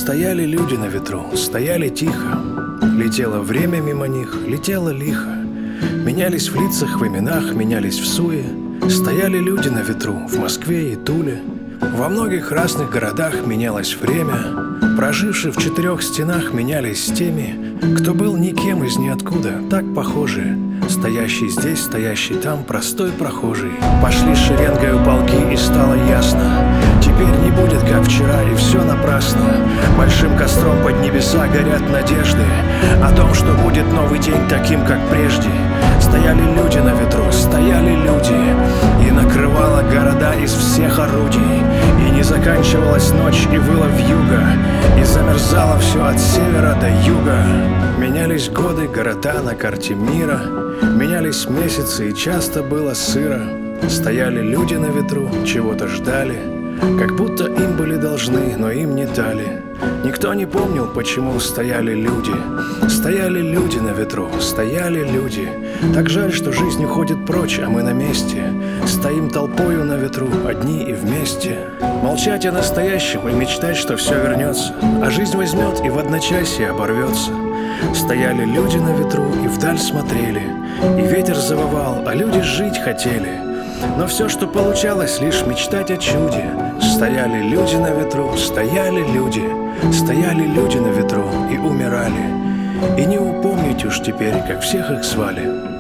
Стояли люди на ветру, стояли тихо. Летело время мимо них, летело лихо. Менялись в лицах, в именах, менялись в суе. Стояли люди на ветру в Москве и Туле. Во многих разных городах менялось время. Прожившие в 4 стенах менялись с теми, кто был никем из ниоткуда, так похожие. Стоящий здесь, стоящий там, простой прохожий. Пошли шеренгою полки, и стало ясно: теперь не будет, как вчера, и все напрасно. Большим костром под небеса горят надежды о том, что будет новый день таким, как прежде. Стояли люди на ветру, стояли люди, и накрывала города из всех орудий. И не заканчивалась ночь, и выла вьюга, и замерзало все от севера до юга. Менялись годы, города на карте мира, менялись месяцы, и часто было сыро. Стояли люди на ветру, чего-то ждали, как будто им были должны, но им не дали. Никто не помнил, почему стояли люди. Стояли люди на ветру, стояли люди. Так жаль, что жизнь уходит прочь, а мы на месте. Стоим толпою на ветру, одни и вместе. Молчать о настоящем и мечтать, что все вернется, а жизнь возьмет и в одночасье оборвется. Стояли люди на ветру и вдаль смотрели, и ветер завывал, а люди жить хотели. Но все, что получалось, лишь мечтать о чуде. Стояли люди на ветру, стояли люди. Стояли люди на ветру и умирали. И не упомнить уж теперь, как всех их звали.